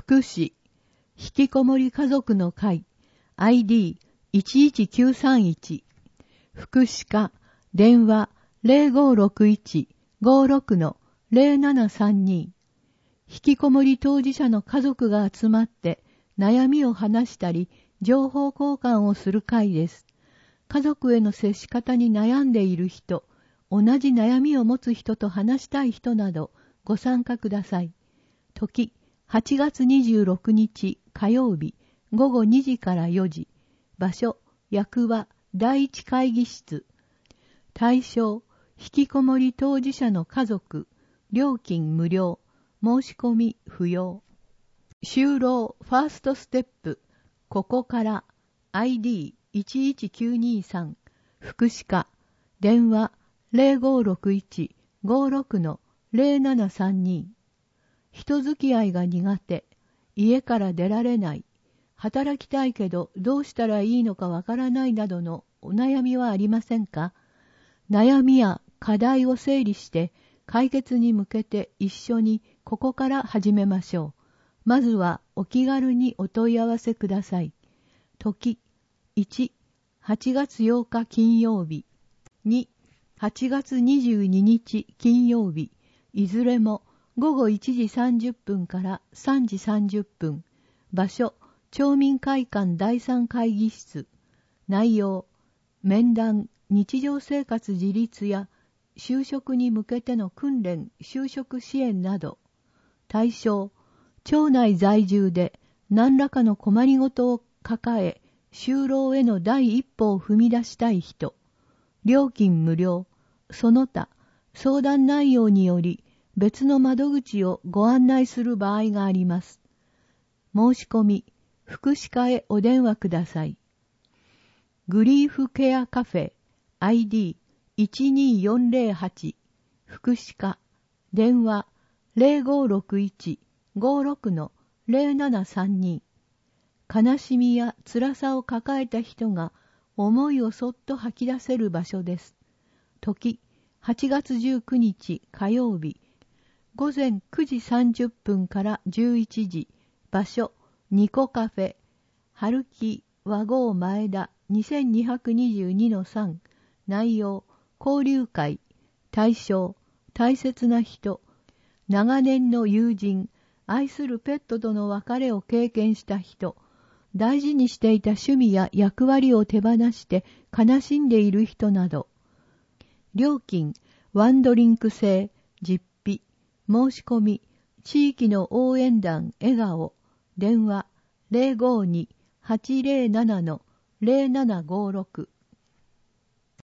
福祉、引きこもり家族の会、ID11931、福祉課、電話0561-56-0732、引きこもり当事者の家族が集まって悩みを話したり、情報交換をする会です。家族への接し方に悩んでいる人、同じ悩みを持つ人と話したい人などご参加ください。時、8月26日火曜日午後2時から4時。場所、役場第一会議室。対象、引きこもり当事者の家族。料金無料。申し込み不要。就労ファーストステップ。ここから ID11923 福祉課電話0561-56-0732。人付き合いが苦手、家から出られない、働きたいけどどうしたらいいのかわからないなどのお悩みはありませんか？悩みや課題を整理して解決に向けて一緒にここから始めましょう。まずはお気軽にお問い合わせください。時、1、8月8日金曜日、2、8月22日金曜日、いずれも午後1時30分から3時30分。場所、町民会館第3会議室。内容、面談、日常生活自立や就職に向けての訓練、就職支援など。対象、町内在住で何らかの困りごとを抱え、就労への第一歩を踏み出したい人。料金無料。その他、相談内容により別の窓口をご案内する場合があります。申し込み、福祉課へお電話ください。グリーフケアカフェ ID12408 福祉課電話0561-56-0732。悲しみや辛さを抱えた人が思いをそっと吐き出せる場所です。時、8月19日火曜日、午前9時30分から11時。場所、ニコカフェ、春木和合前田 2222-3。内容、交流会。対象、大切な人、長年の友人、愛するペットとの別れを経験した人、大事にしていた趣味や役割を手放して悲しんでいる人など。料金、ワンドリンク制、実費、申し込み、地域の応援団笑顔、電話 052-807-0756